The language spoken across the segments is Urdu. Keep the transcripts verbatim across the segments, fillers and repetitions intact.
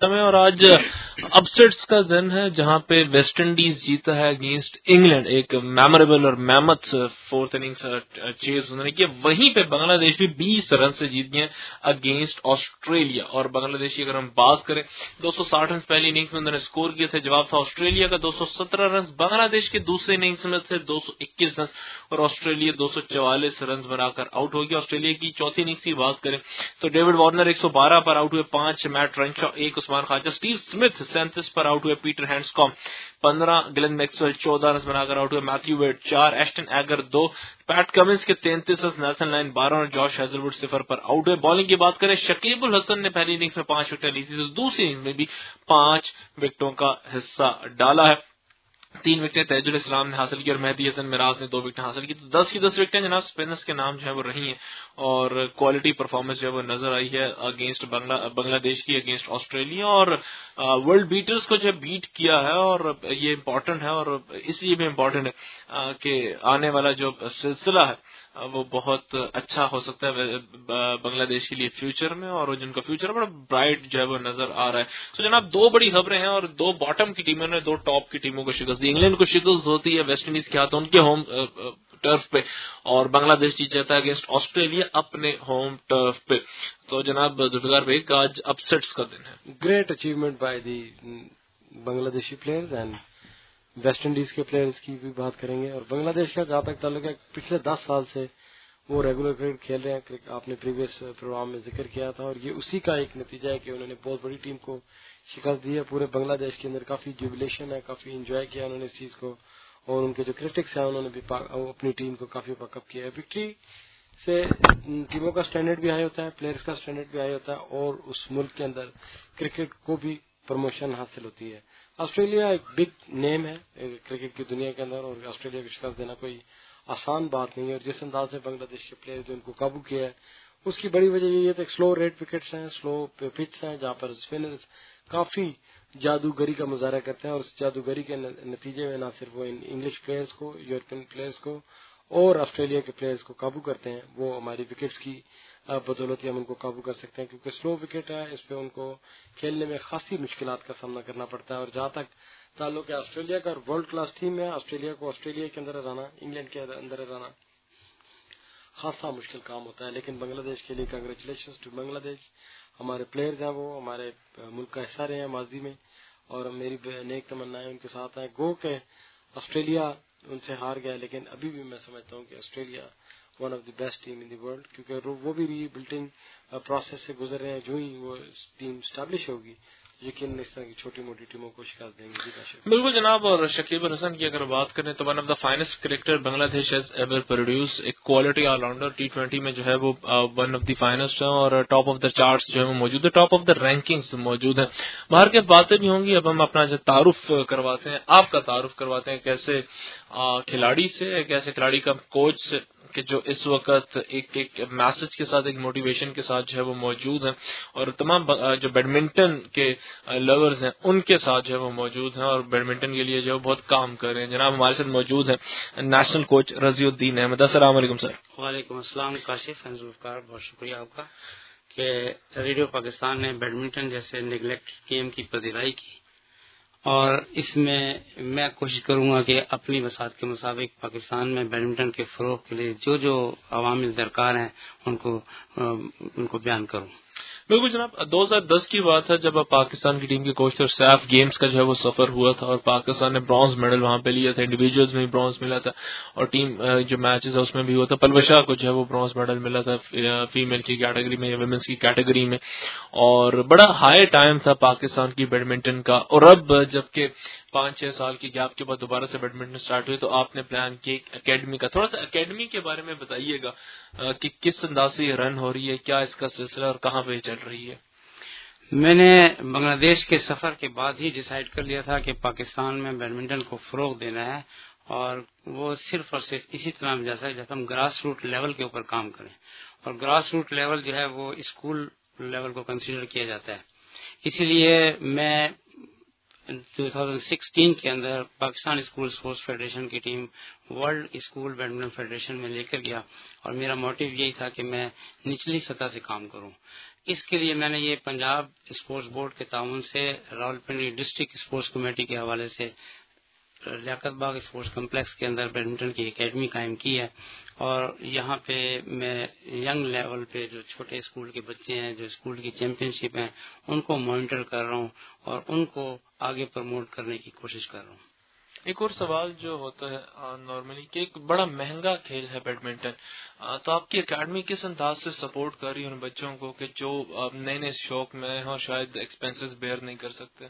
میں اور آج اپسیٹس کا دن ہے جہاں پہ ویسٹ انڈیز جیتا ہے اگینسٹ انگلینڈ. ایک میموریبل اور میمتھ فورتھ اننگز چیز انہوں نے کیا. وہیں پہ بنگلہ دیش بھی بیس رن سے جیت گئے اگینسٹ آسٹریلیا. اور بنگلہ دیش کی اگر ہم بات کریں دو سو ساٹھ رن پہلی اننگز میں انہوں نے اسکور کیے تھے. جواب تھا آسٹریلیا کا دو سو سترہ رن. بنگلہ دیش کے دوسرے اننگز میں تھے دو سو اکیس رن اور آسٹریلیا دو سو چوالیس رن بنا کر آؤٹ ہو گیا. آسٹریلیا کی چوتھی اننگز کی بات کریں تو ڈیوڈ وارنر ایک سو بارہ پر آؤٹ ہوئے پانچ, میٹ رنشا ایک, عثمان خواجہ, اسٹیو اسمتھ سینتیس پر آؤٹ ہوئے, پیٹر ہینڈسکوم پندرہ, گلین میکسویل چودہ رن بنا کر آؤٹ ہوئے, میتھیو ویڈ چار, ایشٹن ایگر دو, پیٹ کمنس کے تینتیس رن, نیتھن لائن بارہ اور جوش ہیزلوڈ صفر پر آؤٹ ہوئے. بالنگ کی بات کریں شکیب الحسن نے پہلی اننگز میں پانچ وکٹیں لی تھی تو دوسری اننگز میں بھی پانچ وکٹوں کا حصہ ڈالا ہے. تین وکٹیں تیج الاسلام نے حاصل کی اور مہدی حسن مراز نے دو وکٹیں حاصل کی. تو دس کی دس وکٹیں جناب اسپنرز کے نام جو ہے وہ رہی ہیں اور کوالٹی پرفارمنس جو ہے وہ نظر آئی ہے اگینسٹ بنگلہ دیش کی اگینسٹ آسٹریلیا. اور ورلڈ بیٹرز کو جو بیٹ کیا ہے اور یہ امپورٹنٹ ہے اور اس لیے بھی امپورٹنٹ ہے کہ آنے والا جو سلسلہ ہے وہ بہت اچھا ہو سکتا ہے بنگلہ دیش کے لیے فیوچر میں اور جن کا فیوچر بڑا برائٹ جو ہے وہ نظر آ رہا ہے. تو جناب دو بڑی خبریں ہیں اور دو باٹم کی ٹیموں نے دو ٹاپ کی ٹیموں کو شکست دی. انگلینڈ کو شکست ہوتی ہے ویسٹ انڈیز کے ہاتھوں ان کے ہوم ٹرف پہ اور بنگلہ دیش جیت جاتا ہے اگینسٹ آسٹریلیا اپنے ہوم ٹرف پہ. تو جناب ذوالفقار بھائی آج اپسیٹس کا دن ہے. Great achievement by the Bangladeshi players and West Indies کے پلیئرز کی بھی بات کریں گے. اور بنگلہ دیش کا جہاں تک تعلق ہے پچھلے دس سال سے وہ ریگولر کرکٹ کھیل رہے ہیں. آپ نے پریویس پروگرام میں ذکر کیا تھا اور یہ اسی کا ایک نتیجہ ہے کہ انہوں نے بہت بڑی ٹیم کو شکست دی ہے. پورے بنگلہ دیش کے اندر کافی جوبلیشن ہے, کافی انجوائے کیا انہوں نے اس چیز کو اور ان کے جو کرٹکس ہیں انہوں نے بھی اپنی ٹیم کو کافی بیک اپ کیا ہے. وکٹری سے ٹیموں کا اسٹینڈرڈ بھی ہائی ہوتا ہے, پلیئرز کا اسٹینڈرڈ بھی ہائی ہوتا ہے اور اس ملک کے اندر کرکٹ کو بھی پروموشن حاصل ہوتی ہے. آسٹریلیا ایک بگ نیم ہے کرکٹ کی دنیا کے اندر اور آسٹریلیا کو شکست دینا کوئی آسان بات نہیں ہے. اور جس انداز سے بنگلہ دیش کے پلیئرز ان کو قابو کیا ہے اس کی بڑی وجہ یہ ہے کہ سلو ریٹ وکٹس ہیں, سلو پچ ہیں جہاں پر اسپنرز کافی جادوگری کا مظاہرہ کرتے ہیں اور اس جادوگری کے نتیجے میں نہ صرف وہ انگلش پلیئرز کو, یورپین پلیئرز کو اور آسٹریلیا کے پلیئرز کو قابو کرتے ہیں, وہ ہماری وکٹس کی بدولت ہم ان کو قابو کر سکتے ہیں کیونکہ سلو وکٹ ہے, اس پہ ان کو کھیلنے میں خاصی مشکلات کا سامنا کرنا پڑتا ہے. اور جہاں تک تعلق ہے آسٹریلیا کا, ورلڈ کلاس ٹیم ہے, آسٹریلیا کو آسٹریلیا کے اندر ہرانا, انگلینڈ کے اندر ہرانا خاصا مشکل کام ہوتا ہے. لیکن بنگلہ دیش کے لیے کنگریچولیشنز ٹو بنگلہ دیش. ہمارے پلیئرز ہیں وہ ہمارے ملک کا حصہ رہے ہیں ماضی میں اور میری نیک تمنائیں ان کے ساتھ ہیں. گو کہ آسٹریلیا ان سے ہار گیا لیکن ابھی بھی میں سمجھتا ہوں کہ Australia one of the best team in the world کیونکہ وہ بھی ری بلڈنگ پروسیس سے گزر رہے ہیں. جو ہی وہ ٹیم اسٹیبلش ہوگی یقیناً اس طرح کی چھوٹی موٹی ٹیموں کو شکست دیں گے. بالکل جناب. اور شکیب الحسن کی اگر بات کریں تو one of the finest cricketer Bangladesh has ever produce. ایک quality all rounder T twenty میں جو ہے وہ ون آف دی فائنسٹ ہے اور ٹاپ آف دا چارٹس جو ہے وہ موجود ہے, ٹاپ آف دا رینکنگز موجود ہیں. باہر کے باتیں بھی ہوں گی. اب ہم اپنا جو تعارف کرواتے ہیں, آپ کا تعارف کرواتے ہیں کیسے کھلاڑی سے, کیسے کھلاڑی کا کوچ سے کہ جو اس وقت ایک ایک میسج کے ساتھ, ایک موٹیویشن کے ساتھ جو ہے وہ موجود ہیں اور تمام جو بیڈمنٹن کے لورز ہیں ان کے ساتھ جو ہے وہ موجود ہیں اور بیڈمنٹن کے لیے جو بہت کام کر رہے ہیں. جناب ہمارے ساتھ موجود ہیں نیشنل کوچ رضی الدین احمد. السلام علیکم سر. وعلیکم السلام کاشف اینڈ ذوالفقار, بہت شکریہ آپ کا کہ ریڈیو پاکستان نے بیڈمنٹن جیسے نیگلیکٹ گیم کی پذیرائی کی اور اس میں میں کوشش کروں گا کہ اپنی وسعت کے مطابق پاکستان میں بیڈمنٹن کے فروغ کے لیے جو جو عوامل درکار ہیں ان کو ان کو بیان کروں. بالکل جناب. دو ہزار دس کی بات ہے جب پاکستان کی ٹیم کے کوچ تھے اور سیف گیمز کا جو ہے وہ سفر ہوا تھا اور پاکستان نے برانز میڈل وہاں پہ لیا تھا. انڈیویجولز میں بھی برانز ملا تھا اور ٹیم جو میچز ہے اس میں بھی ہوا تھا. پلوشا کو جو ہے وہ برانز میڈل ملا تھا فیمیل کی کیٹیگری میں یا ویمنس کی کیٹیگری میں اور بڑا ہائی ٹائم تھا پاکستان کی بیڈمنٹن کا. اور اب جبکہ پانچ چھ سال کی گیپ کے بعد دوبارہ سے بیڈمنٹن سٹارٹ ہوئی تو آپ نے پلان کی اکیڈمی کا. تھوڑا سا اکیڈمی کے بارے میں بتائیے گا کہ کس انداز سے یہ رن ہو رہی ہے, کیا اس کا سلسلہ اور کہاں پہ چل رہی ہے. میں نے بنگلہ دیش کے سفر کے بعد ہی ڈیسائیڈ کر لیا تھا کہ پاکستان میں بیڈمنٹن کو فروغ دینا ہے اور وہ صرف اور صرف اسی طرح جیسا جب ہم گراس روٹ لیول کے اوپر کام کریں اور گراس روٹ لیول جو ہے وہ اسکول لیول کو کنسیڈر کیا جاتا ہے. اسی لیے میں دو ہزار سولہ کے اندر پاکستان اسکول اسپورٹس فیڈریشن کی team world school badminton federation میں لے کر گیا اور میرا موٹیو یہی تھا کہ میں نچلی سطح سے کام کروں اس کے لیے میں نے یہ پنجاب اسپورٹس بورڈ کے تعاون سے راولپنڈی ڈسٹرکٹ اسپورٹس کمیٹی کے حوالے سے لیاقت باغ اسپورٹس کمپلیکس کے اندر بیڈمنٹن کی اکیڈمی قائم کی ہے، اور یہاں پہ میں ینگ لیول پہ جو چھوٹے اسکول کے بچے ہیں، جو اسکول کی چیمپئن شپ ہیں، ان کو مانیٹر کر رہا ہوں اور ان کو آگے پروموٹ کرنے کی کوشش کر رہا ہوں۔ ایک اور سوال جو ہوتا ہے نارملی کہ ایک بڑا مہنگا کھیل ہے بیڈمنٹن، تو آپ کی اکیڈمی کس انداز سے سپورٹ کر رہی ہے ان بچوں کو کہ جو نئے نئے شوق میں ہیں اور شاید ایکسپینسز بیئر نہیں کر سکتے؟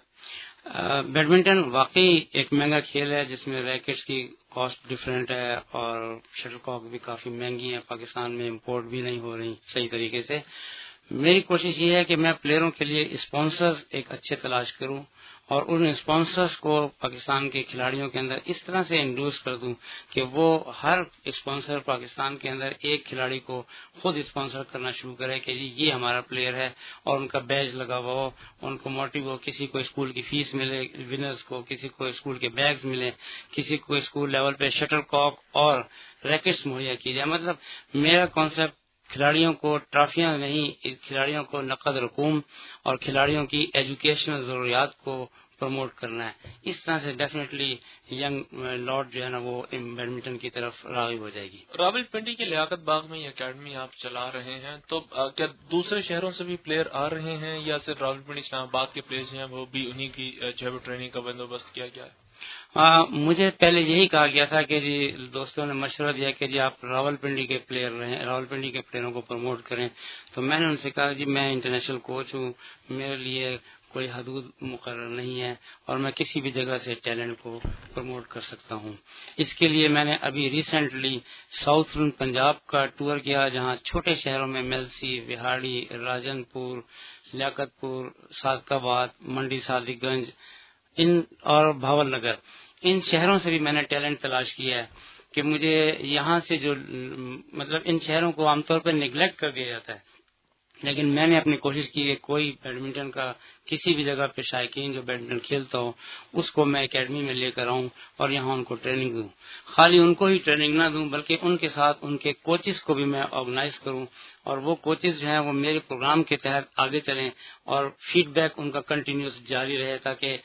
بیڈمنٹن واقعی ایک مہنگا کھیل ہے جس میں ریکٹس کی کاسٹ ڈفرینٹ ہے اور شٹل کاک بھی کافی مہنگی ہے، پاکستان میں امپورٹ بھی نہیں ہو رہی صحیح طریقے سے۔ میری کوشش یہ ہے کہ میں پلیئروں کے لیے اسپانسرز ایک اچھے تلاش کروں اور ان اسپانسرز کو پاکستان کے کھلاڑیوں کے اندر اس طرح سے انڈیوس کر دوں کہ وہ ہر اسپانسر پاکستان کے اندر ایک کھلاڑی کو خود اسپانسر کرنا شروع کرے کہ جی یہ ہمارا پلیئر ہے، اور ان کا بیج لگا ہوا ہو، ان کو موٹیو ہو، کسی کو اسکول کی فیس ملے ونرز کو، کسی کو اسکول کے بیگز ملے، کسی کو اسکول لیول پہ شٹل کاک اور ریکٹس مہیا کی جائے۔ مطلب میرا کانسیپٹ کھلاڑیوں کو ٹرافیاں نہیں، کھلاڑیوں کو نقد رقوم اور کھلاڑیوں کی ایجوکیشنل ضروریات کو پروموٹ کرنا ہے۔ اس طرح سے ڈیفینیٹلی ینگ لاٹ جو ہے نا وہ بیڈمنٹن کی طرف راغب ہو جائے گی۔ راولپنڈی کے لیاقت باغ میں یہ اکیڈمی آپ چلا رہے ہیں، تو کیا دوسرے شہروں سے بھی پلیئر آ رہے ہیں یا صرف راولپنڈی اسلام آباد کے پلیئرز ہیں وہ بھی انہی کی جو ہے ٹریننگ کا بندوبست کیا گیا ہے؟ آ, مجھے پہلے یہی کہا گیا تھا کہ جی دوستوں نے مشورہ دیا کہ جی آپ راولپنڈی کے پلیئر رہیں، راولپنڈی کے پلیئروں کو پروموٹ کریں، تو میں نے ان سے کہا جی میں انٹرنیشنل کوچ ہوں، میرے لیے کوئی حدود مقرر نہیں ہے اور میں کسی بھی جگہ سے ٹیلنٹ کو پروموٹ کر سکتا ہوں۔ اس کے لیے میں نے ابھی ریسنٹلی ساؤتھ پنجاب کا ٹور کیا، جہاں چھوٹے شہروں میں میلسی، وہاڑی، راجن پور، لیاقت پور، صادق آباد، منڈی صادق گنج ان اور بھاول نگر، ان شہروں سے بھی میں نے ٹیلنٹ تلاش کیا ہے کہ مجھے یہاں سے جو مطلب ان شہروں کو عام طور پر نیگلیکٹ کر دیا جاتا ہے، لیکن میں نے اپنی کوشش کی کہ کوئی بیڈمنٹن کا کسی بھی جگہ پہ شائقین جو بیڈمنٹن کھیلتا ہو اس کو میں اکیڈمی میں لے کر آؤں اور یہاں ان کو ٹریننگ دوں۔ خالی ان کو ہی ٹریننگ نہ دوں بلکہ ان کے ساتھ ان کے کوچز کو بھی میں آرگنائز کروں، اور وہ کوچز جو ہیں وہ میرے پروگرام کے تحت آگے چلیں اور فیڈ بیک ان کا کنٹینیوس جاری رہے تاکہ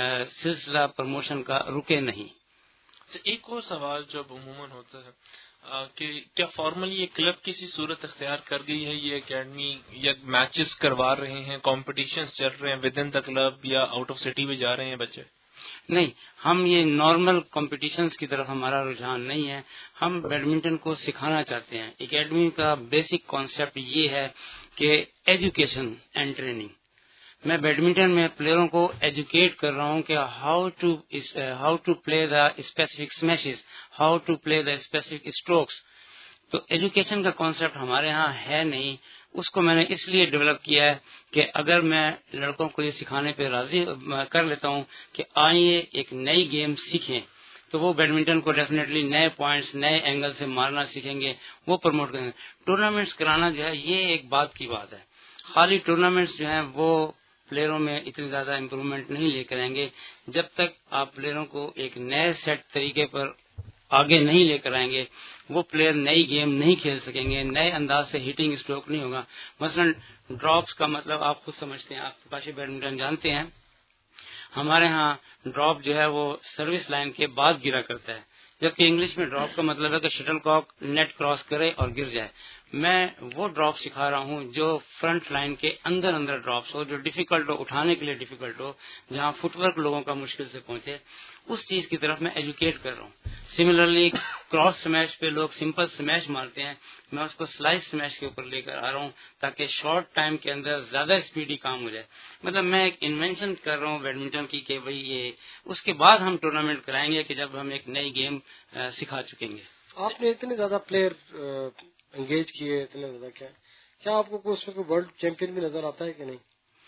سلسلہ پروموشن کا رکے نہیں۔ ایک اور سوال جو عموماً ہوتا ہے کہ کیا فارملی یہ کلب کسی صورت اختیار کر گئی ہے، یہ اکیڈمی یا میچز کروا رہے ہیں، کمپٹیشنز چل رہے ہیں ود ان دا کلب یا آؤٹ آف سٹی بھی جا رہے ہیں بچے؟ نہیں، ہم یہ نارمل کمپٹیشنز کی طرف ہمارا رجحان نہیں ہے، ہم بیڈمنٹن کو سکھانا چاہتے ہیں۔ اکیڈمی کا بیسک کانسیپٹ یہ ہے کہ ایجوکیشن اینڈ ٹریننگ۔ میں بیڈمنٹن میں پلیئروں کو ایجوکیٹ کر رہا ہوں کہ how to how to play the specific smashes, how to play the specific strokes. تو ایجوکیشن کا کانسیپٹ ہمارے ہاں ہے نہیں، اس کو میں نے اس لیے ڈیولپ کیا ہے کہ اگر میں لڑکوں کو یہ سکھانے پہ راضی کر لیتا ہوں کہ آئیے ایک نئی گیم سیکھیں، تو وہ بیڈمنٹن کو ڈیفینیٹلی نئے پوائنٹس، نئے اینگل سے مارنا سیکھیں گے، وہ پروموٹ کریں گے۔ ٹورنامنٹس کرانا جو ہے یہ ایک بات کی بات ہے، خالی ٹورنامنٹس جو ہیں وہ پلیئروں میں اتنی زیادہ امپروومنٹ نہیں لے کر آئیں گے جب تک آپ پلیئروں کو ایک نئے سیٹ طریقے پر آگے نہیں لے کر آئیں گے، وہ پلیئر نئی گیم نہیں کھیل سکیں گے، نئے انداز سے ہیٹنگ اسٹروک نہیں ہوگا۔ مثلا ڈراپس کا مطلب آپ خود سمجھتے ہیں، آپ کاشی بیڈمنٹن جانتے ہیں، ہمارے ہاں ڈراپ جو ہے وہ سروس لائن کے بعد گرا کرتا ہے، جبکہ انگلش میں ڈراپ کا مطلب ہے کہ شٹل کاک نیٹ کراس کرے اور گر جائے۔ میں وہ ڈراپ سکھا رہا ہوں جو فرنٹ لائن کے اندر اندر ڈراپس ہو، جو ڈیفیکلٹ ہو، اٹھانے کے لیے ڈیفیکلٹ ہو، جہاں فٹ ورک لوگوں کا مشکل سے پہنچے، اس چیز کی طرف میں ایجوکیٹ کر رہا ہوں۔ سملرلی کراس سمیش پہ لوگ سمپل سمیش مارتے ہیں، میں اس کو سلائس سمیش کے اوپر لے کر آ رہا ہوں تاکہ شارٹ ٹائم کے اندر زیادہ اسپیڈی کام ہو جائے۔ مطلب میں ایک انوینشن کر رہا ہوں بیڈمنٹن کی کہ بھئی یہ اس کے بعد ہم ٹورنامنٹ کرائیں گے کہ جب ہم ایک نئی گیم سکھا چکیں گے۔ آپ نے اتنے زیادہ پلیئر انگیج کیے، اتنے زیادہ کیا کیا آپ کو اس میں کوئی ورلڈ چیمپئن بھی نظر آتا ہے کہ نہیں؟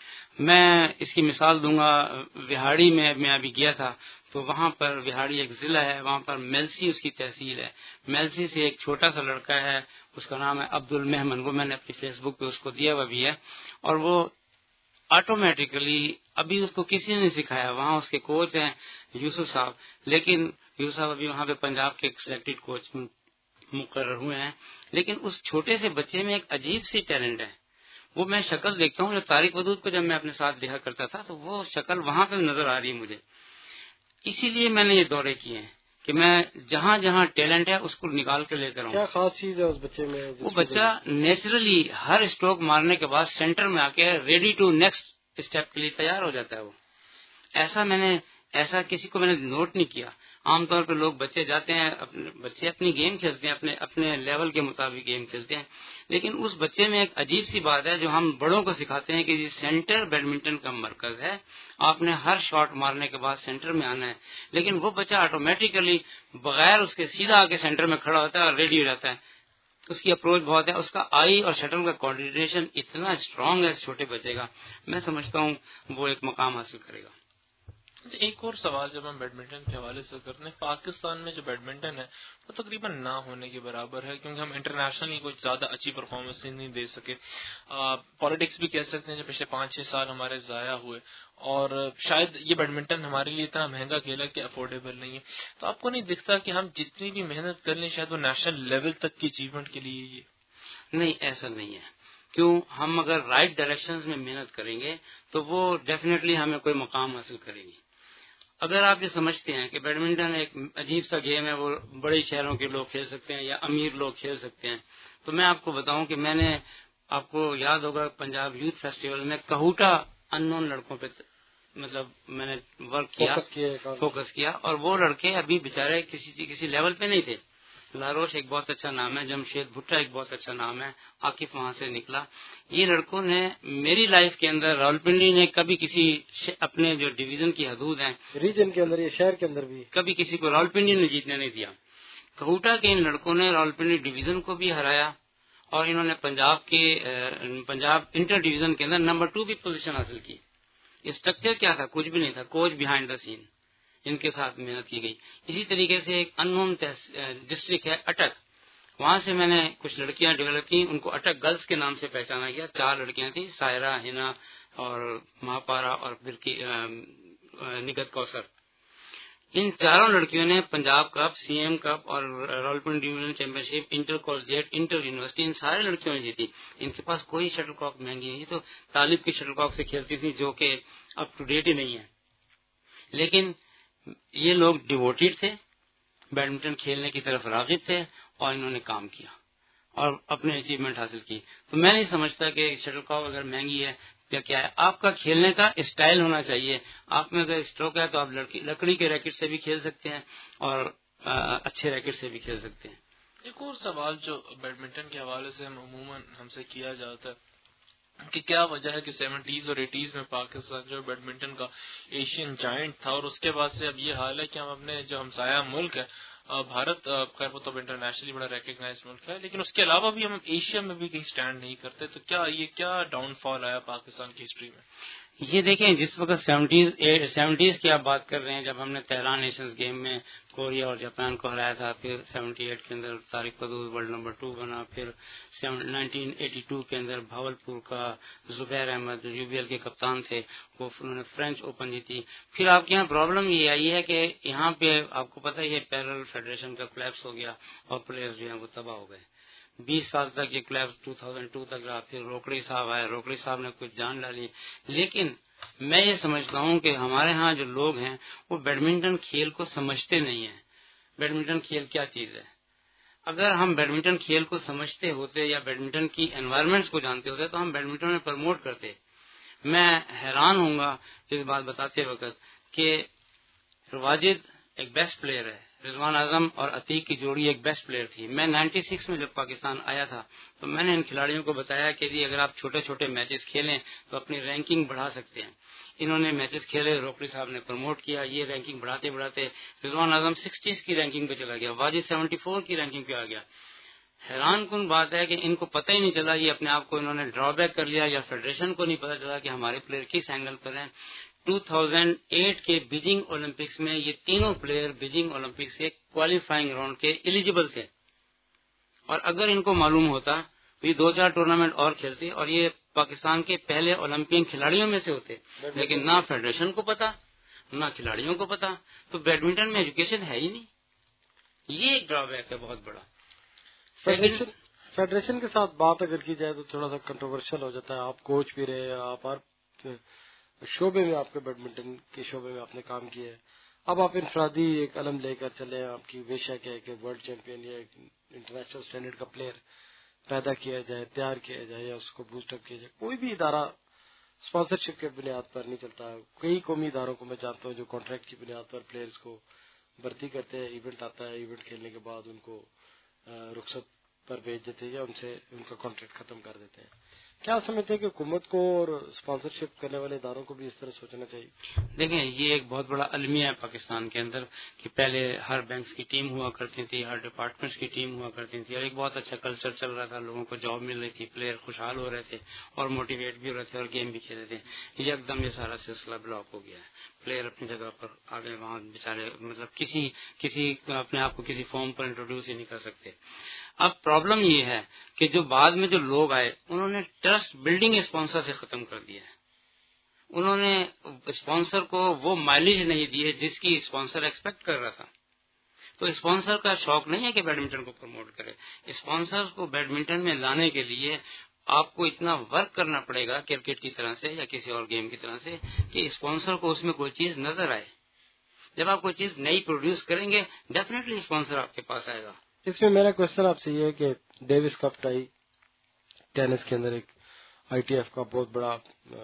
میں اس کی مثال دوں گا، وہاڑی میں میں ابھی گیا تھا تو وہاں پر وہاڑی ایک ضلع ہے، وہاں پر میلسی اس کی تحصیل ہے، میلسی سے ایک چھوٹا سا لڑکا ہے، اس کا نام ہے عبد المحمن، وہ میں نے اپنی فیس بک پہ اس کو دیا ہوا بھی ہے، اور وہ آٹومیٹیکلی ابھی اس کو کسی نے نہیں سکھایا، وہاں اس کے کوچ ہیں یوسف صاحب، لیکن یوسف صاحب ابھی وہاں پہ پنجاب کے سلیکٹڈ کوچ مقرر ہوئے ہیں، لیکن اس چھوٹے سے بچے میں ایک عجیب سی ٹیلنٹ ہے، وہ میں شکل دیکھتا ہوں جو طارق ودود کو جب میں اپنے ساتھ دیکھا کرتا تھا تو وہ شکل وہاں پہ نظر آ رہی ہے مجھے. اسی لیے میں نے یہ دورے کیے ہیں کہ میں جہاں جہاں ٹیلنٹ ہے اس کو نکال کے لے کر آؤں. کیا خاص چیز ہے اس بچے میں؟ وہ بچہ نیچرلی ہر اسٹروک مارنے کے بعد سینٹر میں آ کے ریڈی ٹو نیکسٹ اسٹیپ کے لیے تیار ہو جاتا ہے. وہ ایسا میں نے ایسا کسی کو میں نے نوٹ نہیں کیا. عام طور پہ لوگ بچے جاتے ہیں اپنے بچے اپنی گیم کھیلتے ہیں اپنے اپنے لیول کے مطابق گیم کھیلتے ہیں, لیکن اس بچے میں ایک عجیب سی بات ہے جو ہم بڑوں کو سکھاتے ہیں کہ یہ سینٹر بیڈمنٹن کا مرکز ہے, آپ نے ہر شاٹ مارنے کے بعد سینٹر میں آنا ہے. لیکن وہ بچہ آٹومیٹیکلی بغیر اس کے سیدھا آ کے سینٹر میں کھڑا ہوتا ہے اور ریڈی ہو جاتا ہے. اس کی اپروچ بہت ہے, اس کا آئی اور شٹل کا کوآرڈینیشن اتنا اسٹرانگ ہے اس چھوٹے بچے کا, میں سمجھتا ہوں وہ ایک مقام حاصل کرے گا. ایک اور سوال جب ہم بیڈمنٹن کے حوالے سے کرتے ہیں, پاکستان میں جو بیڈمنٹن ہے وہ تقریباً نہ ہونے کے برابر ہے کیونکہ ہم انٹرنیشنلی کچھ زیادہ اچھی پرفارمنس نہیں دے سکے. پالیٹکس بھی کہہ سکتے ہیں جو پچھلے پانچ چھ سال ہمارے ضائع ہوئے, اور شاید یہ بیڈمنٹن ہمارے لیے اتنا مہنگا کھیل ہے کہ افورڈیبل نہیں ہے. تو آپ کو نہیں دکھتا کہ ہم جتنی بھی محنت کر لیں شاید وہ نیشنل لیول تک کی اچیومنٹ کے لیے یہ نہیں, ایسا نہیں ہے. کیوں, ہم اگر رائٹ ڈائریکشن میں محنت کریں گے تو وہ ڈیفینیٹلی ہمیں کوئی مقام حاصل کرے گی. اگر آپ یہ سمجھتے ہیں کہ بیڈمنٹن ایک عجیب سا گیم ہے, وہ بڑے شہروں کے لوگ کھیل سکتے ہیں یا امیر لوگ کھیل سکتے ہیں, تو میں آپ کو بتاؤں کہ میں نے, آپ کو یاد ہوگا پنجاب یوتھ فیسٹیول میں کہوٹا ان نون لڑکوں پہ مطلب میں نے ورک کیا, فوکس کیا, اور وہ لڑکے ابھی بےچارے کسی کسی لیول پہ نہیں تھے. لاروش ایک بہت اچھا نام ہے, جمشید بھٹا ایک بہت اچھا نام ہے, عاقف وہاں سے نکلا. یہ لڑکوں نے میری لائف کے اندر, راولپنڈی نے کبھی کسی اپنے جو ڈویژن کی حدود ہیں ریجن کے اندر یا شہر کے اندر بھی کبھی کسی کو راولپنڈی نے جیتنے نہیں دیا. کہوٹا کے ان لڑکوں نے راولپنڈی ڈویژن کو بھی ہرایا, اور انہوں نے پنجاب کے پنجاب انٹر ڈویژن کے اندر نمبر ٹو بھی پوزیشن حاصل کی. اسٹرکچر کیا تھا, کچھ بھی نہیں تھا, کوچ بیہائنڈ دا سین ان کے ساتھ محنت کی گئی. اسی طریقے سے ایک ان نون ڈسٹرکٹ ہے اٹک, وہاں سے میں نے کچھ لڑکیاں ڈیولپ کی, ان کو اٹک گرلز کے نام سے پہچانا گیا. چار لڑکیاں تھیں, سائرہ, ہنا اور مہاپارا اور پھر نگت کوثر. ان چاروں لڑکیوں نے Punjab cup, C M cup اور Rawalpindi division championship, inter collegiate, inter university, ان سارے لڑکیوں نے جیتی. ان کے پاس کوئی شٹل کاک مہنگی نہیں, تو طالب کی شٹل کاک سے کھیلتی تھی جو کہ اپ ٹو ڈیٹ ہی نہیں ہے. لیکن یہ لوگ ڈیووٹیڈ تھے, بیڈمنٹن کھیلنے کی طرف راغب تھے, اور انہوں نے کام کیا اور اپنے اچیومنٹ حاصل کی. تو میں نہیں سمجھتا کہ شٹل کاک اگر مہنگی ہے یا کیا ہے, آپ کا کھیلنے کا اسٹائل ہونا چاہیے. آپ میں اگر اسٹروک ہے تو آپ لکڑی کے ریکٹ سے بھی کھیل سکتے ہیں اور اچھے ریکٹ سے بھی کھیل سکتے ہیں. ایک اور سوال جو بیڈمنٹن کے حوالے سے ہم عموماً ہم سے کیا جاتا ہے کہ کیا وجہ ہے کہ سیونٹیز اور ایٹیز میں پاکستان جو بیڈمنٹن کا ایشین جائنٹ تھا, اور اس کے بعد سے اب یہ حال ہے کہ ہم اپنے جو ہمسایہ ملک ہے بھارت, خیر وہ تو انٹرنیشنلی بڑا ریکگنائز ملک ہے, لیکن اس کے علاوہ بھی ہم ایشیا میں بھی کہیں اسٹینڈ نہیں کرتے. تو کیا یہ کیا ڈاؤن فال آیا پاکستان کی ہسٹری میں؟ یہ دیکھیں, جس وقت سیونٹیز سیونٹیز کی آپ بات کر رہے ہیں, جب ہم نے تہران نیشنز گیم میں کوریا اور جاپان کو ہرایا تھا, پھر سیونٹی ایٹ کے اندر Tariq Wadood world number two بنا, پھر نائنٹین ایٹی ٹو کے اندر بھاول پور کا زبیر احمد جو یو بی ایل کے کپتان تھے, وہ انہوں نے فرینچ اوپن جیتی. پھر آپ کے یہاں پرابلم یہ آئی ہے کہ یہاں پہ آپ کو پتہ ہے پیرل فیڈریشن کا کولیپس ہو گیا اور پلیئرز جو ہیں وہ تباہ ہو گئے. بیس سال تک یہ کلیب ٹو تھاؤزینڈ ٹو تک رہا, پھر روکڑی صاحب آئے, روکڑی صاحب نے کچھ جان ڈالی. لیکن میں یہ سمجھتا ہوں کہ ہمارے ہاں جو لوگ ہیں وہ بیڈمنٹن کھیل کو سمجھتے نہیں ہیں. بیڈمنٹن کھیل کیا چیز ہے؟ اگر ہم بیڈمنٹن کھیل کو سمجھتے ہوتے یا بیڈمنٹن کی انوائرمنٹس کو جانتے ہوتے تو ہم بیڈمنٹن میں پروموٹ کرتے. میں حیران ہوں گا اس بات بتاتے وقت کہ واجد ایک بیسٹ پلیئر ہے, رضوان اعظم اور عتیق کی جوڑی ایک بیسٹ پلیئر تھی. میں نائنٹی سکس میں جب پاکستان آیا تھا تو میں نے ان کھلاڑیوں کو بتایا کہ جی اگر آپ چھوٹے چھوٹے میچز کھیلیں تو اپنی رینکنگ بڑھا سکتے ہیں. انہوں نے میچز کھیلے, روکڑی صاحب نے پروموٹ کیا, یہ رینکنگ بڑھاتے بڑھاتے رضوان اعظم سکسٹیز کی رینکنگ پہ چلا گیا, واجد سیونٹی فور کی رینکنگ پہ آ گیا. حیران کن بات ہے کہ ان کو پتہ ہی نہیں چلا, یہ اپنے آپ کو انہوں نے ڈرا بیک کر لیا, یا فیڈریشن کو نہیں پتہ چلا کہ ہمارے پلیئر کس اینگل پر ہیں. دو ہزار آٹھ کے بیجنگ اولمپکس میں یہ تینوں پلیئر بیجنگ اولمپکس کے کوالیفائنگ راؤنڈ کے ایلیجیبل تھے, اور اگر ان کو معلوم ہوتا تو یہ دو چار ٹورنامنٹ اور کھیلتے اور یہ پاکستان کے پہلے اولمپئن کھلاڑیوں میں سے ہوتے. لیکن نہ فیڈریشن کو پتا نہ کھلاڑیوں کو پتا, تو بیڈمنٹن میں ایجوکیشن ہے ہی نہیں. یہ ایک ڈرا بیک ہے بہت بڑا. فیڈریشن کے ساتھ بات اگر کی جائے تو تھوڑا سا کنٹروورشل ہو جاتا ہے. آپ کوچ بھی رہے, آپ ہر شعبے میں, آپ کے بیڈمنٹن کے شعبے میں آپ نے کام کیا ہے. اب آپ انفرادی ایک علم لے کر چلے, آپ کی ویشک ہے کہ ورلڈ چیمپئن یا انٹرنیشنل اسٹینڈرڈ کا پلیئر پیدا کیا جائے, تیار کیا جائے یا اس کو بوسٹ اپ کیا جائے. کوئی بھی ادارہ اسپانسرشپ کے بنیاد پر نہیں چلتا. کئی قومی اداروں کو میں جانتا ہوں جو کانٹریکٹ کی بنیاد پر پلیئرز کو بھرتی کرتے ہیں. ایونٹ آتا ہے, ایونٹ کھیلنے کے بعد ان کو رخصت پر بھیج دیتے ہیں یا ان سے ان کا کانٹریکٹ ختم کر دیتے ہیں. کیا سمجھتے ہیں کہ حکومت کو اور اسپانسرشپ کرنے والے اداروں کو بھی اس طرح سوچنا چاہیے؟ دیکھیں, یہ ایک بہت بڑا المیہ ہے پاکستان کے اندر کہ پہلے ہر بینکس کی ٹیم ہوا کرتی تھی, ہر ڈپارٹمنٹس کی ٹیم ہوا کرتی تھی, اور ایک بہت اچھا کلچر چل رہا تھا, لوگوں کو جاب مل رہی تھی, پلیئر خوشحال ہو رہے تھے اور موٹیویٹ بھی ہو رہے تھے اور گیم بھی کھیل رہے تھے. یک دم یہ سارا سلسلہ بلاک ہو گیا ہے. پلیئر اپنی جگہ پر آگے وہاں بےچارے مطلب کسی کسی اپنے آپ کو کسی فارم پر انٹروڈیوس ہی نہیں کر سکتے. اب پرابلم یہ ہے کہ جو بعد میں جو لوگ آئے انہوں نے ٹرسٹ بلڈنگ اسپانسر سے ختم کر دیا ہے. انہوں نے اسپانسر کو وہ مائلیج نہیں دی ہے جس کی اسپانسر ایکسپیکٹ کر رہا تھا. تو اسپانسر کا شوق نہیں ہے کہ بیڈمنٹن کو پروموٹ کرے. اسپانسر کو بیڈمنٹن میں لانے کے لیے آپ کو اتنا ورک کرنا پڑے گا کرکٹ کی طرح سے یا کسی اور گیم کی طرح سے کہ اسپانسر کو اس میں کوئی چیز نظر آئے. جب آپ کوئی چیز نئی پروڈیوس کریں گے ڈیفینیٹلی اسپانسر آپ کے پاس آئے گا. اس میں میرا کوشچن آپ سے یہ ہے کہ ڈیوس کپ ٹائی ٹینس کے اندر ایک آئی ٹی ایف کا بہت بڑا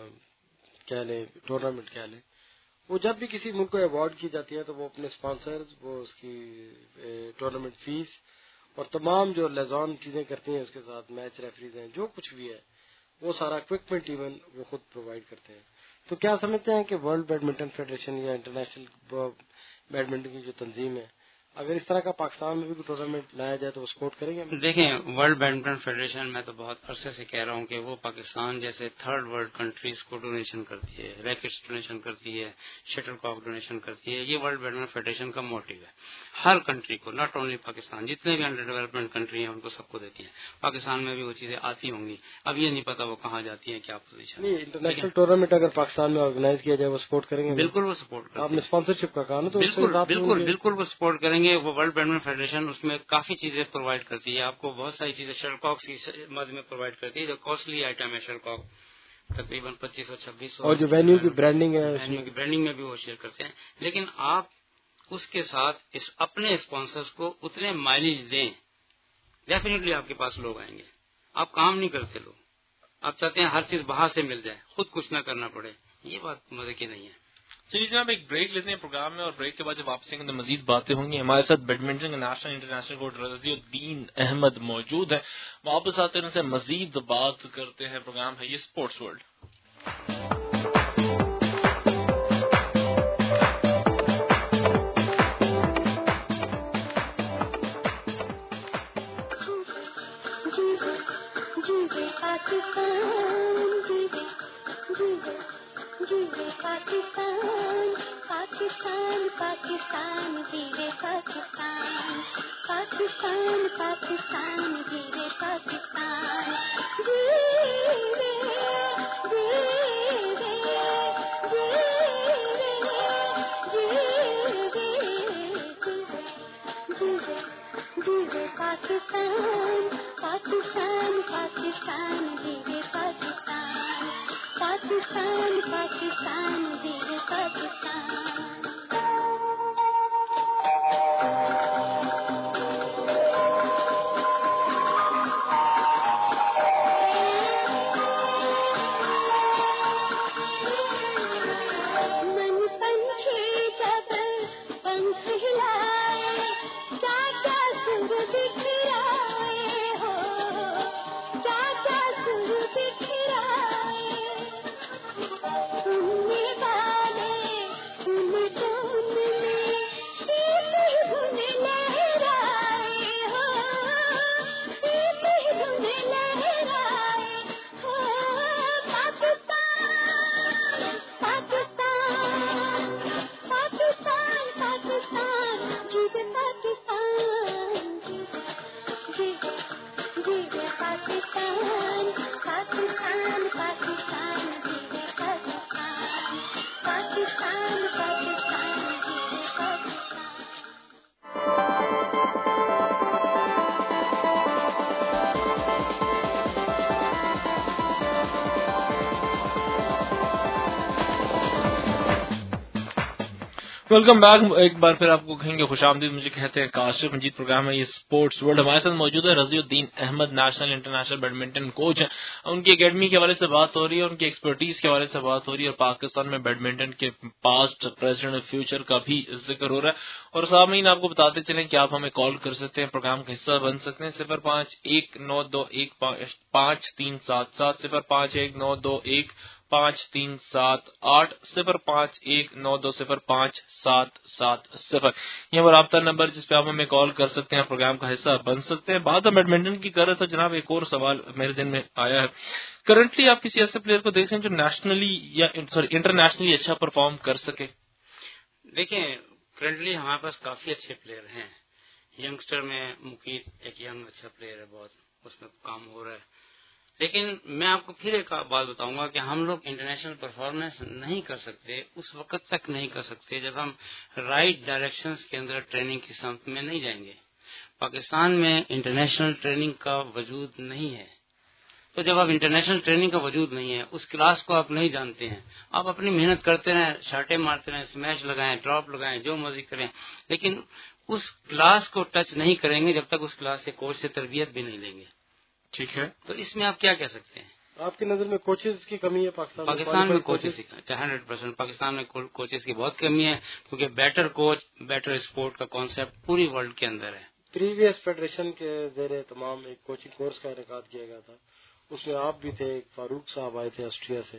کہہ لیں ٹورنامنٹ کہہ لیں, وہ جب بھی کسی ملک کو ایوارڈ کی جاتی ہے تو وہ اپنے اسپانسرز, وہ اس کی ٹورنامنٹ فیس اور تمام جو لیزان چیزیں کرتی ہیں اس کے ساتھ, میچ ریفریز ہیں, جو کچھ بھی ہے وہ سارا اکوپمنٹ ایون وہ خود پرووائڈ کرتے ہیں. تو کیا سمجھتے ہیں کہ ورلڈ بیڈمنٹن فیڈریشن یا انٹرنیشنل بیڈمنٹن کی جو تنظیم ہے, اگر اس طرح کا پاکستان میں بھی کوئی ٹورنامنٹ لایا جائے تو وہ سپورٹ کریں گے؟ دیکھیں, ورلڈ بیڈمنٹن فیڈریشن میں تو بہت عرصے سے کہہ رہا ہوں کہ وہ پاکستان جیسے تھرڈ ورلڈ کنٹریز کو ڈونیشن کرتی ہے, ریکٹس ڈونیشن کرتی ہے, شٹل کاک ڈونیشن کرتی ہے. یہ ورلڈ بیڈمنٹن فیڈریشن کا موٹیو ہے. ہر کنٹری کو, ناٹ اونلی پاکستان, جتنے بھی انڈر ڈیولپمنٹ کنٹری ہیں ان کو سب کو دیتی ہے. پاکستان میں بھی وہ چیزیں آتی ہوں گی. اب یہ نہیں پتا وہ کہاں جاتی ہیں, کیا پوزیشن. انٹرنیشنل ٹورنامنٹ اگر پاکستان میں آرگنائز کیا جائے وہ سپورٹ کریں گے؟ بالکل وہ سپورٹ کریں گے. آپ نے اسپانسرشپ کا کہا نا, تو بالکل بالکل بالکل وہ سپورٹ کریں گے. وہ ورلڈ بیڈمنٹن فیڈریشن اس میں کافی چیزیں پرووائڈ کرتی ہے. آپ کو بہت ساری چیزیں شٹل کاک کی مد میں پرووائڈ کرتی ہے, جو کاسٹلی آئٹم ہے شٹل کاک, تقریباً پچیس سو چھبیس سو, اور جو وینیو کی برانڈنگ ہے وینیو کی برانڈنگ میں بھی وہ شیئر کرتے ہیں. لیکن آپ اس کے ساتھ اس اپنے اسپانسرز کو اتنے مائلیج دیں, ڈیفینیٹلی آپ کے پاس لوگ آئیں گے. آپ کام نہیں کرتے لوگ, آپ چاہتے ہیں ہر چیز باہر سے مل جائے, خود کچھ نہ کرنا پڑے. یہ بات مزے کی نہیں ہے. چلیے جناب, ایک بریک لیتے ہیں پروگرام میں, اور بریک کے بعد جب واپسی کے اندر مزید باتیں ہوں گی. ہمارے ساتھ بیڈمنٹن کے نیشنل انٹرنیشنل کوچ رضی الدین احمد موجود ہیں. واپس آتے ہیں, ان سے مزید بات کرتے ہیں. پروگرام ہے یہ اسپورٹس ورلڈ. پاکستان پاکستان پاکستان جیوے پاکستان پاکستان پاکستان جیوے پاکستان جیوے جیوے جیوے جیوے جیوے پاکستان پاکستان پاکستان جیوے پاکستان پاکستان پاکستان جیوے پاکستان. Welcome back. ایک بار پھر آپ کو کہیں گے خوش آمدید. مجھے کہتے ہیں کاشف مجید. پروگرام ہے یہ اسپورٹس ورلڈ. ہمارے ساتھ موجود ہے Raziuddin Ahmed, national international badminton coach ہیں. ان کی اکیڈمی کے حوالے سے بات ہو رہی ہے, ان کی ایکسپرٹیز کے حوالے سے بات ہو رہی ہے, اور پاکستان میں بیڈمنٹن کے پاسٹ, پریزنٹ اور فیوچر کا بھی ذکر ہو رہا ہے. اور سامعین آپ کو بتاتے چلیں کہ آپ ہمیں کال کر سکتے ہیں, پروگرام کا حصہ بن سکتے ہیں. صفر پانچ ایک نو دو ایک پانچ تین سات سات صفر پانچ ایک نو دو ایک پانچ تین سات آٹھ صفر پانچ ایک نو دو صفر پانچ سات سات صفر. یہ وہ رابطہ نمبر جس پہ آپ ہمیں کال کر سکتے ہیں, پروگرام کا حصہ بن سکتے ہیں. بات ہم بیڈمنٹن کی کر رہے تھے جناب. ایک اور سوال میرے ذہن میں آیا ہے. کرنٹلی آپ کسی ایسے پلیئر کو دیکھ رہے ہیں جو نیشنلی یا سوری انٹرنیشنلی اچھا پرفارم کر سکے؟ دیکھیں, کرنٹلی ہمارے پاس کافی اچھے پلیئر ہیں. ینگسٹر میں مقید ایک ینگ اچھا پلیئر ہے, بہت اس میں کام ہو رہا ہے. لیکن میں آپ کو پھر ایک بات بتاؤں گا کہ ہم لوگ انٹرنیشنل پرفارمنس نہیں کر سکتے, اس وقت تک نہیں کر سکتے جب ہم رائٹ ڈائریکشنز کے اندر ٹریننگ کی سمت میں نہیں جائیں گے. پاکستان میں انٹرنیشنل ٹریننگ کا وجود نہیں ہے. تو جب آپ انٹرنیشنل ٹریننگ کا وجود نہیں ہے, اس کلاس کو آپ نہیں جانتے ہیں, آپ اپنی محنت کرتے رہیں, شاٹیں مارتے رہیں, اسمیش لگائیں, ڈراپ لگائیں, جو مرضی کریں, لیکن اس کلاس کو ٹچ نہیں کریں گے جب تک اس کلاس کے کوچ سے تربیت بھی نہیں لیں گے. ٹھیک ہے, تو اس میں آپ کیا کہہ سکتے ہیں؟ آپ کی نظر میں کوچز کی کمی ہے پاکستان میں؟ پاکستان میں کوچز کی ہنڈریڈ پرسینٹ پاکستان میں کوچز کی بہت کمی ہے, کیونکہ بیٹر کوچ بیٹر اسپورٹ کا کانسیپٹ پوری ورلڈ کے اندر ہے. پریویس فیڈریشن کے زیر تمام ایک کوچنگ کورس کا انعقاد کیا گیا تھا, اس میں آپ بھی تھے, ایک فاروق صاحب آئے تھے آسٹریا سے,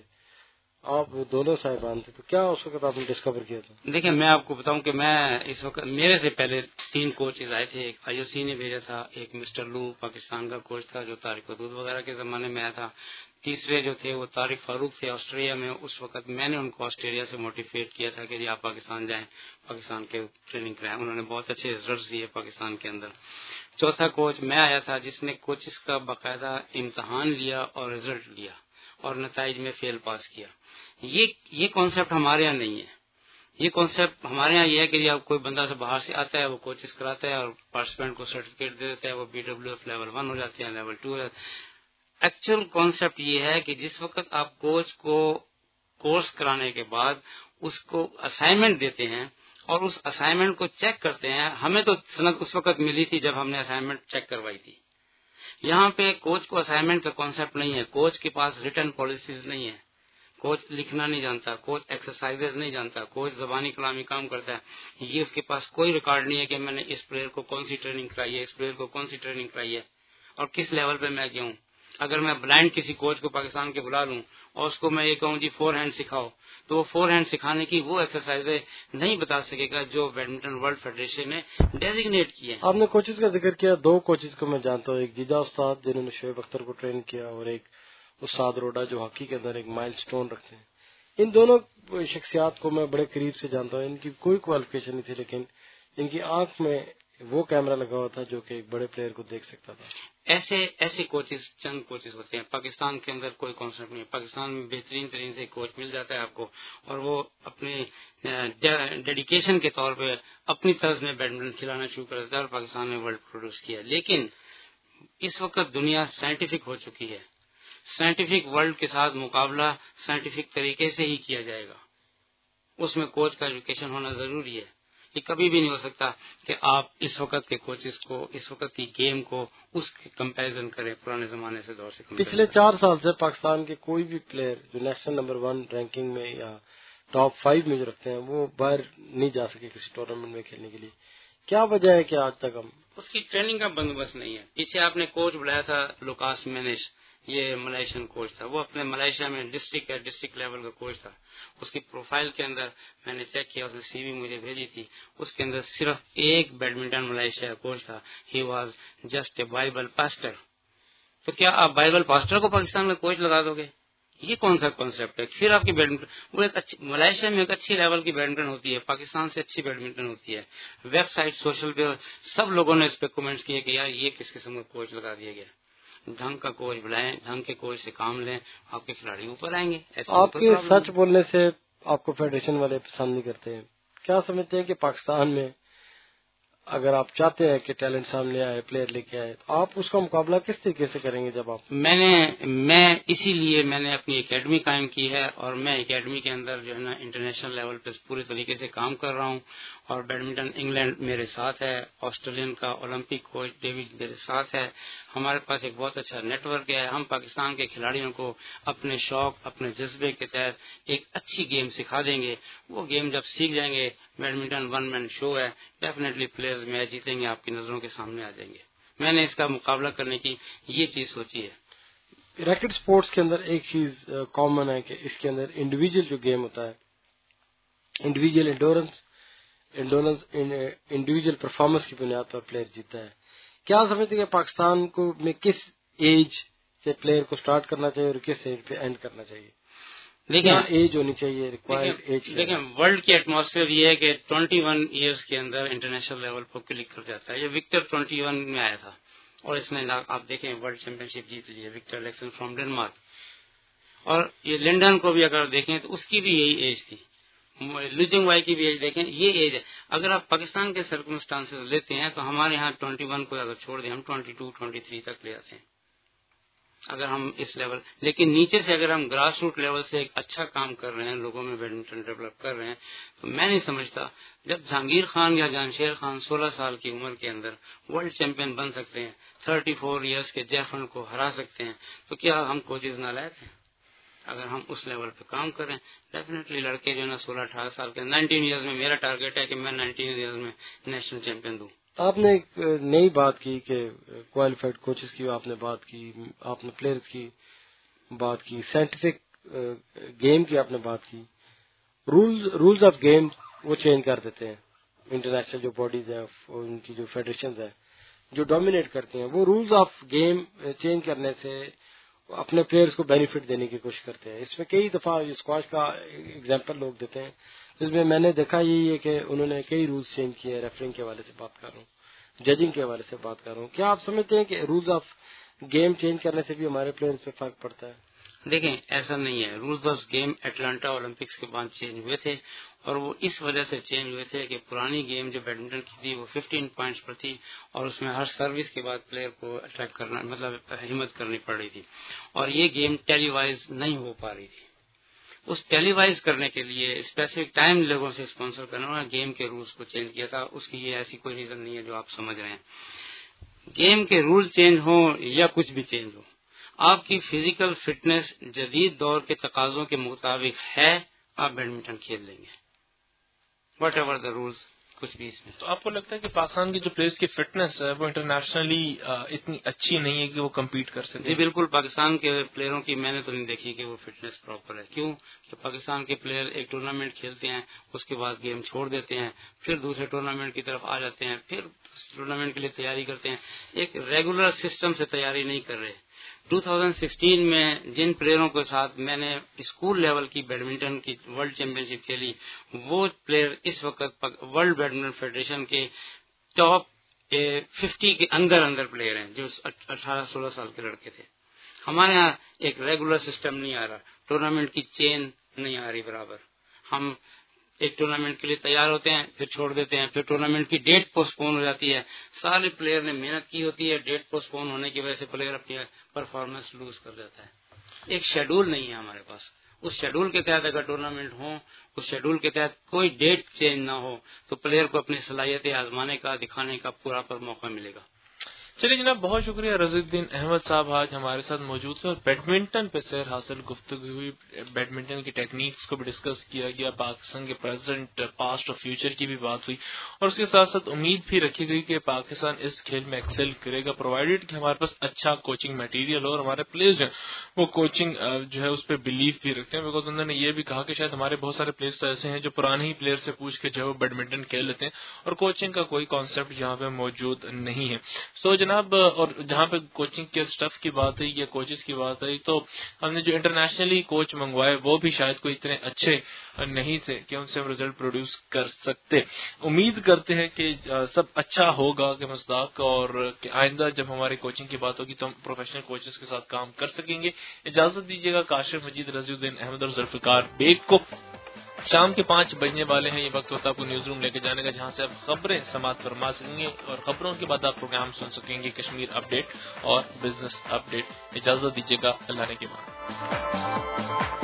آپ دونوں صاحبان تھے. تو کیا اس وقت آپ نے ڈسکور کیا تھا؟ دیکھیں, میں آپ کو بتاؤں کہ میں اس وقت میرے سے پہلے تین کوچز آئے تھے. ایک آئی او سی نے بھیجا تھا, ایک مسٹر لو پاکستان کا کوچ تھا جو طارق حدود وغیرہ کے زمانے میں آیا تھا, تیسرے جو تھے وہ طارق فاروق تھے آسٹریلیا میں. اس وقت میں نے ان کو آسٹریلیا سے موٹیویٹ کیا تھا کہ جی آپ پاکستان جائیں, پاکستان کے ٹریننگ کرائیں. انہوں نے بہت اچھے ریزلٹس دیے پاکستان کے اندر. چوتھا کوچ میں آیا تھا جس نے کوچز کا باقاعدہ امتحان لیا اور ریزلٹ لیا اور نتائج میں فیل پاس کیا. یہ یہ کانسیپٹ ہمارے یہاں نہیں ہے. یہ کانسیپٹ ہمارے یہاں یہ ہے کہ اب کوئی بندہ سے باہر سے آتا ہے, وہ کوچز کراتا ہے اور پارٹیسپینٹ کو سرٹیفکیٹ دے دیتا ہے, وہ B W F level one ہو جاتے ہیں, لیول ٹو. ایکچوئل کانسیپٹ یہ ہے کہ جس وقت آپ کوچ کو کورس کرانے کے بعد اس کو اسائنمنٹ دیتے ہیں اور اس اسائنمنٹ کو چیک کرتے ہیں. ہمیں تو سند اس وقت ملی تھی جب ہم نے اسائنمنٹ چیک کروائی تھی. یہاں پہ کوچ کو اسائنمنٹ کا کانسیپٹ نہیں ہے, کوچ کے پاس ریٹن پالیسیز نہیں ہے, کوچ لکھنا نہیں جانتا, کوچ ایکسرسائزز نہیں جانتا, کوچ زبانی کلامی کام کرتا ہے. یہ اس کے پاس کوئی ریکارڈ نہیں ہے کہ میں نے اس پلیئر کو کون سی ٹریننگ کرائی ہے, اس پلیئر کو کون سی ٹریننگ کرائی ہے اور کس لیول پہ میں گیا ہوں. اگر میں بلائنڈ کسی کوچ کو پاکستان کے بلا لوں اور اس کو میں یہ کہوں جی فور ہینڈ سکھاؤ, تو وہ فور ہینڈ سکھانے کی وہ ایکسرسائز نہیں بتا سکے گا جو بیڈمنٹن ورلڈ فیڈریشن نے ڈیزگنیٹ کی ہے. آپ نے کوچز کا ذکر کیا, دو کوچز کو میں جانتا ہوں, ایک جیجا استاد جنہوں نے شعیب اختر کو ٹرین کیا, اور ایک استاد روڈا جو ہاکی کے اندر ایک مائل سٹون رکھتے ہیں. ان دونوں شخصیات کو میں بڑے قریب سے جانتا ہوں. ان کی کوئی کوالیفیکیشن نہیں تھی, لیکن ان کی آنکھ میں وہ کیمرہ لگا ہوا تھا جو کہ ایک بڑے پلیئر کو دیکھ سکتا تھا. ایسے ایسے کوچز چند کوچز ہوتے ہیں. پاکستان کے اندر کوئی کانسیپٹ نہیں. پاکستان میں بہترین ترین سے کوچ مل جاتا ہے آپ کو, اور وہ اپنے ڈیڈیکیشن کے طور پہ اپنی طرز میں بیڈمنٹن کھلانا شروع کر دیتا ہے, اور پاکستان نے ورلڈ پروڈیوس کیا. لیکن اس وقت دنیا سائنٹیفک ہو چکی ہے. سائنٹیفک ورلڈ کے ساتھ مقابلہ سائنٹیفک طریقے سے ہی کیا جائے گا. اس میں کوچ کا ایجوکیشن ہونا ضروری ہے. یہ کبھی بھی نہیں ہو سکتا کہ آپ اس وقت کے کوچز کو, اس وقت کی گیم کو اس کے کمپیریزن کریں پرانے زمانے سے دور سے. پچھلے چار سال سے پاکستان کے کوئی بھی پلیئر جو نیشنل نمبر ون رینکنگ میں یا ٹاپ فائیو میں جو رکھتے ہیں وہ باہر نہیں جا سکے کسی ٹورنامنٹ میں کھیلنے کے لیے. کیا وجہ ہے کہ آج تک ہم اس کی ٹریننگ کا بندوبست نہیں ہے. پیچھے آپ نے کوچ بلایا تھا لوکاس مینش, یہ ملائیشین کوچ تھا. وہ اپنے ملائیشیا میں ڈسٹرکٹ یا ڈسٹرکٹ لیول کا کوچ تھا. اس کی پروفائل کے اندر میں نے چیک کیا, اس نے سی وی مجھے بھیجی تھی, اس کے اندر صرف ایک بیڈمنٹن ملائیشیا کوچ تھا. He was just a Bible pastor. تو کیا آپ بائبل پاسٹر کو پاکستان میں کوچ لگا دو گے؟ یہ کون سا کانسیپٹ ہے؟ پھر آپ کی بیڈمنٹن وہ ایک اچھی ملائیشیا میں ایک اچھی لیول کی بیڈمنٹن ہوتی ہے, پاکستان سے اچھی بیڈمنٹن ہوتی ہے. ویب سائٹ سوشل پہ سب لوگوں نے اس پہ کمنٹس کیے کہ یار یہ کس قسم کا کوچ لگا دیا گیا. ڈھنگ کا کوچ بلائیں, ڈھنگ کے کوچ سے کام لیں, آپ کے کھلاڑی اوپر آئیں گے. آپ کے سچ بولنے سے آپ کو فیڈریشن والے پسند نہیں کرتے ہیں. کیا سمجھتے ہیں کہ پاکستان میں اگر آپ چاہتے ہیں کہ ٹیلنٹ سامنے آئے، پلیئر لے کے آئے، تو آپ اس کا مقابلہ کس طریقے سے کریں گے؟ جب آپ میں نے میں اسی لیے میں نے اپنی اکیڈمی قائم کی ہے، اور میں اکیڈمی کے اندر جو ہے نا انٹرنیشنل لیول پہ پورے طریقے سے کام کر رہا ہوں، اور بیڈمنٹن انگلینڈ میرے ساتھ ہے، آسٹریلین کا اولمپک کوچ ڈیوڈ میرے ساتھ ہے، ہمارے پاس ایک بہت اچھا نیٹ ورک ہے، ہم پاکستان کے کھلاڑیوں کو اپنے شوق اپنے جذبے کے تحت ایک اچھی گیم سکھا دیں گے، وہ گیم جب سیکھ جائیں گے، بیڈمنٹن ون مین شو ہے، ڈیفینیٹلی پلیئرز میچ جیتیں گے، آپ کی نظروں کے سامنے آ جائیں گے۔ میں نے اس کا مقابلہ کرنے کی یہ چیز سوچی ہے۔ ریکٹ سپورٹس کے اندر ایک چیز کامن ہے کہ اس کے اندر انڈیویجل جو گیم ہوتا ہے، individual endurance endurance individual performance کی بنیاد پر پلیئر جیتا ہے۔ کیا سمجھتے ہیں کہ پاکستان کو میں کس ایج سے پلیئر کو سٹارٹ کرنا چاہیے اور کس ایج پہ اینڈ کرنا چاہیے؟ دیکھیں ایج ہونی چاہیے ریکوائرڈ ایج؟ دیکھیں ورلڈ کی ایٹماسفیئر یہ ہے کہ ٹوئنٹی ون ایئرس کے اندر انٹرنیشنل لیول پر کلک کر جاتا ہے۔ یہ وکٹر ٹوئنٹی ون میں آیا تھا، اور اس نے آپ دیکھیں ورلڈ چیمپئن شپ جیت لی ہے، وکٹر الیکسن فرام ڈنمارک۔ اور یہ لنڈن کو بھی اگر دیکھیں تو اس کی بھی یہی ایج تھی، لوجنگ وائی کی بھی ایج دیکھیں، یہ ایج ہے۔ اگر آپ پاکستان کے سرکمسٹانسز لیتے ہیں تو ہمارے یہاں ٹوئنٹی ون کو اگر چھوڑ دیں، ہم ٹوئنٹی ٹو ٹوئنٹی تھری تک لے آتے ہیں اگر ہم اس لیول، لیکن نیچے سے اگر ہم گراس روٹ لیول سے ایک اچھا کام کر رہے ہیں، لوگوں میں بیڈمنٹن ڈیولپ کر رہے ہیں، تو میں نہیں سمجھتا جب جہانگیر خان یا جانشیر خان سولہ سال کی عمر کے اندر ورلڈ چیمپئن بن سکتے ہیں، تھرٹی فور ایئرس کے جیفن کو ہرا سکتے ہیں، تو کیا ہم کوچز نالائق ہیں؟ اگر ہم اس لیول پہ کام کریں، ڈیفینیٹلی لڑکے جو ہے نا سولہ اٹھارہ سال کے نائنٹین ایئرز میں، میرا ٹارگیٹ ہے کہ میں نائنٹین ایئرز میں نیشنل چیمپئن دوں۔ آپ نے ایک نئی بات کی کہ کوالیفائڈ کوچز کی آپ نے بات کی، آپ نے پلیئرز کی بات کی، سائنٹیفک گیم کی آپ نے بات کی۔ رولز آف گیم وہ چینج کر دیتے ہیں، انٹرنیشنل جو باڈیز ہیں، ان کی جو فیڈریشنز ہیں جو ڈومینیٹ کرتی ہیں، وہ رولز آف گیم چینج کرنے سے اپنے پلیئرز کو بینیفٹ دینے کی کوشش کرتے ہیں۔ اس میں کئی دفعہ اسکواش کا ایگزامپل لوگ دیتے ہیں، جس میں میں نے دیکھا یہی ہے کہ انہوں نے کئی رولز چینج کیے ہیں۔ ریفرنگ کے حوالے سے بات کر رہا ہوں، ججنگ کے حوالے سے بات کر رہا ہوں۔ کیا آپ سمجھتے ہیں کہ رولز آف گیم چینج کرنے سے بھی ہمارے پلیئرز پہ فرق پڑتا ہے؟ دیکھیں ایسا نہیں ہے، rules of game Atlanta Olympics کے بعد چینج ہوئے تھے، اور وہ اس وجہ سے چینج ہوئے تھے کہ پرانی گیم جو بیڈمنٹن کی تھی وہ ففٹین پوائنٹس پر تھی، اور اس میں ہر سروس کے بعد پلیئر کو اٹریکٹ کرنا مطلب ہمت کرنی پڑ رہی تھی، اور یہ گیم ٹیلی وائز نہیں ہو پا رہی تھی۔ اس ٹیلی وائز کرنے کے لیے اسپیسیفک ٹائم لوگوں سے اسپانسر کرنا، انہوں نے گیم کے رولز کو چینج کیا تھا۔ اس کی یہ ایسی کوئی ریزن نہیں ہے جو آپ سمجھ رہے ہیں۔ گیم کے رول چینج ہوں یا کچھ بھی چینج ہو، آپ کی فزیکل فٹنس جدید دور کے تقاضوں کے مطابق ہے، آپ بیڈمنٹن کھیل لیں گے، واٹ ایور دا رولز، کچھ بھی اس میں۔ تو آپ کو لگتا ہے کہ پاکستان کی جو پلیئرز کی فٹنس ہے وہ انٹرنیشنلی اتنی اچھی نہیں ہے کہ وہ کمپیٹ کر سکے؟ جی بالکل، پاکستان کے پلیئروں کی میں نے تو نہیں دیکھی کہ وہ فٹنس پراپر ہے۔ کیوں کہ پاکستان کے پلیئر ایک ٹورنامنٹ کھیلتے ہیں، اس کے بعد گیم چھوڑ دیتے ہیں، پھر دوسرے ٹورنامنٹ کی طرف آ جاتے ہیں، پھر ٹورنامنٹ کے لیے تیاری کرتے ہیں، ایک ریگولر سسٹم سے تیاری نہیں کر رہے۔ دو ہزار سولہ میں جن پلیئروں کے ساتھ میں نے اسکول لیول کی بیڈمنٹن کی ورلڈ چیمپئن شپ کھیلی، وہ پلیئر اس وقت ورلڈ بیڈمنٹن فیڈریشن کے ٹاپ ففٹی کے اندر اندر پلیئر ہیں، جو اٹھارہ سولہ سال کے لڑکے تھے۔ ہمارے یہاں ایک ریگولر سسٹم نہیں آ رہا، ٹورنامنٹ کی چین نہیں آ رہی برابر۔ ہم ایک ٹورنامنٹ کے لیے تیار ہوتے ہیں، پھر چھوڑ دیتے ہیں، پھر ٹورنامنٹ کی ڈیٹ پوسٹ پون ہو جاتی ہے، سارے پلیئر نے محنت کی ہوتی ہے، ڈیٹ پوسٹ پون ہونے کی وجہ سے پلیئر اپنی پرفارمنس لوز کر جاتا ہے۔ ایک شیڈول نہیں ہے ہمارے پاس، اس شیڈول کے تحت اگر ٹورنامنٹ ہو، اس شیڈول کے تحت کوئی ڈیٹ چینج نہ ہو، تو پلیئر کو اپنی صلاحیتیں آزمانے کا، دکھانے کا پورا پر موقع ملے گا۔ چلیے جناب، بہت شکریہ رضی الدین احمد صاحب آج ہمارے ساتھ موجود تھے اور بیڈمنٹن پہ سیر حاصل گفتگو ہوئی، بیڈمنٹن کی ٹیکنیکس کو بھی ڈسکس کیا گیا، پاکستان کے پریزنٹ، پاسٹ اور فیوچر کی بھی بات ہوئی، اور اس کے ساتھ ساتھ امید بھی رکھی گئی کہ پاکستان اس کھیل میں ایکسل کرے گا، پرووائڈیڈ کہ ہمارے پاس اچھا کوچنگ میٹیریل ہو اور ہمارے پلیئرز جو ہیں وہ کوچنگ جو ہے اس پہ بلیو بھی رکھتے ہیں، بیکاز انہوں نے یہ بھی کہا کہ شاید ہمارے بہت سارے پلیئرز ایسے ہیں جو پرانے ہی پلیئر سے پوچھ کے جو ہے وہ بیڈمنٹن کھیل لیتے ہیں اور کوچنگ کا کوئی کانسیپٹ یہاں پہ موجود نہیں ہے۔ سو جناب، اور جہاں پہ کوچنگ کے اسٹف کی بات ہے یا کوچز کی بات ہے، تو ہم نے جو انٹرنیشنلی کوچ منگوائے وہ بھی شاید کوئی اتنے اچھے نہیں تھے کہ ان سے ہم رزلٹ پروڈیوس کر سکتے۔ امید کرتے ہیں کہ سب اچھا ہوگا کہ مصداق، اور کہ آئندہ جب ہماری کوچنگ کی بات ہوگی تو ہم پروفیشنل کوچز کے ساتھ کام کر سکیں گے۔ اجازت دیجیے گا کاشف مجید، رضی الدین احمد اور ذوالفقار بیگ کو۔ شام کے پانچ بجنے والے ہیں. یہ وقت ہوتا ہے آپ کو نیوز روم لے کے جانے کا, جہاں سے آپ خبریں سماعت فرما سکیں گے اور خبروں کے بعد آپ پروگرام سن سکیں گے کشمیر اپ ڈیٹ اور بزنس اپ ڈیٹ. اجازت دیجیے گا, اللہ نے کے بعد.